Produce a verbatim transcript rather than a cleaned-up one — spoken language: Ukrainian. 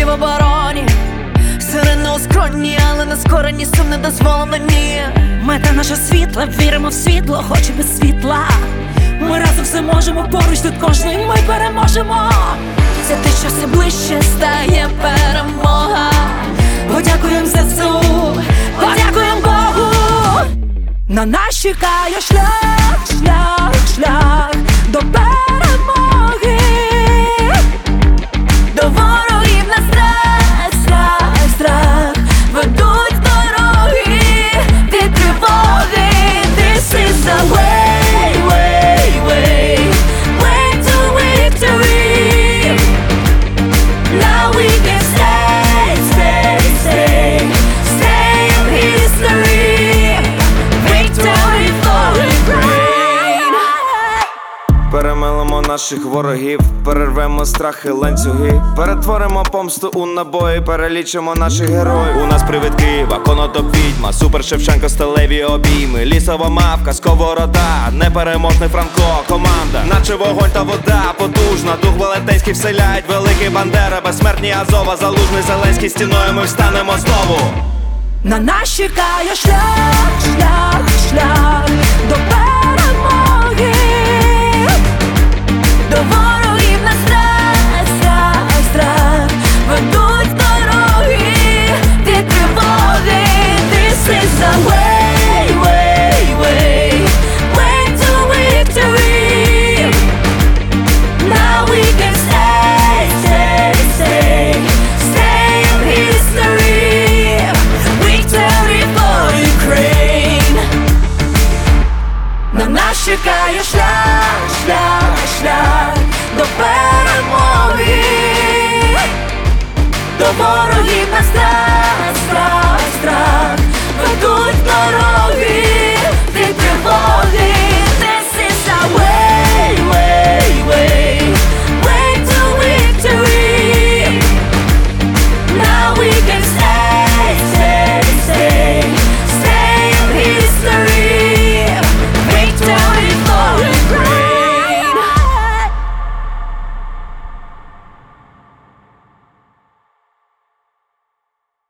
в обороні. Сирени у скроні, але на скорені сум не дозволено, ні. Мета наша світла, віримо в світло, хоч і без світла. Ми разом все можемо, поруч тут кожний ми переможемо. Це те, що все ближче стає перемога. Подякуєм ЗСУ, подякуєм Богу. На нас чекає шлях, шлях, шлях до перемоги. До ворогів на страх, страх, страх ведуть дороги від тривоги. This is the way, way, way, way to victory. Now we can stay, stay, stay, stay in history. Victory for Ukraine. Перемелимо наших ворогів, перервемо страхи, ланцюги, перетворимо помсту у набої, перелічимо наших героїв. У нас привид Києва, Конотоп, відьма, Супер Шевченко, сталеві обійми, лісова мавка, сковорода, непереможний Франко, команда, наче вогонь та вода, потужна, дух велетенський вселяють, великий Бандера, безсмертні Азова, Залужний, Зеленський, стіною ми встанемо знову. На нас чекає шлях, шлях, шлях до перемоги. До ворогів на страх, страх, страх ведуть дороги від тривоги. This is the way, way, way, way to victory. Now we can stay, stay, stay, stay in history. Victory for Ukraine. На нас чекає шлях, шлях, шлях до перемоги. До ворогів на страх.